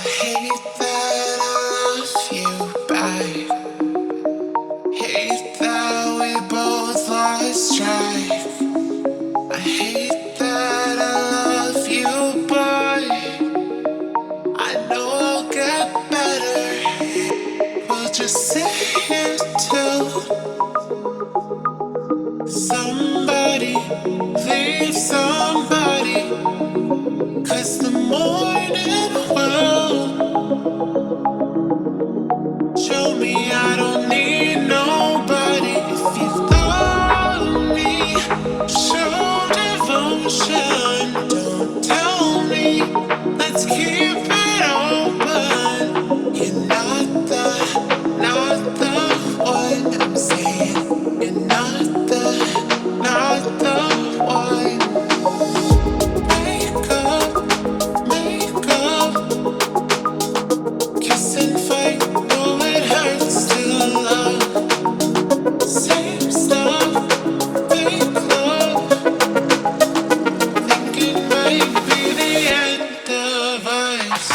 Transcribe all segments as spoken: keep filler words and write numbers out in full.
hate that I love you back. Hate that we both lost track. I hate that I love you, but I know I'll get better. We'll just sit here till somebody leaves somebody. 'Cause the morning will show me I don't need nobody. If you love me, show devotion. Don't tell me, let's keep it open. You're not the, not the one I'm saying. You're not the, not the one. Wake up, make up, kiss and fight. No, it hurts to love. Same stuff, fake love. Think it might be the end of us.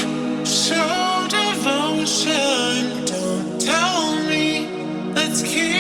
Don't tell me, let's keep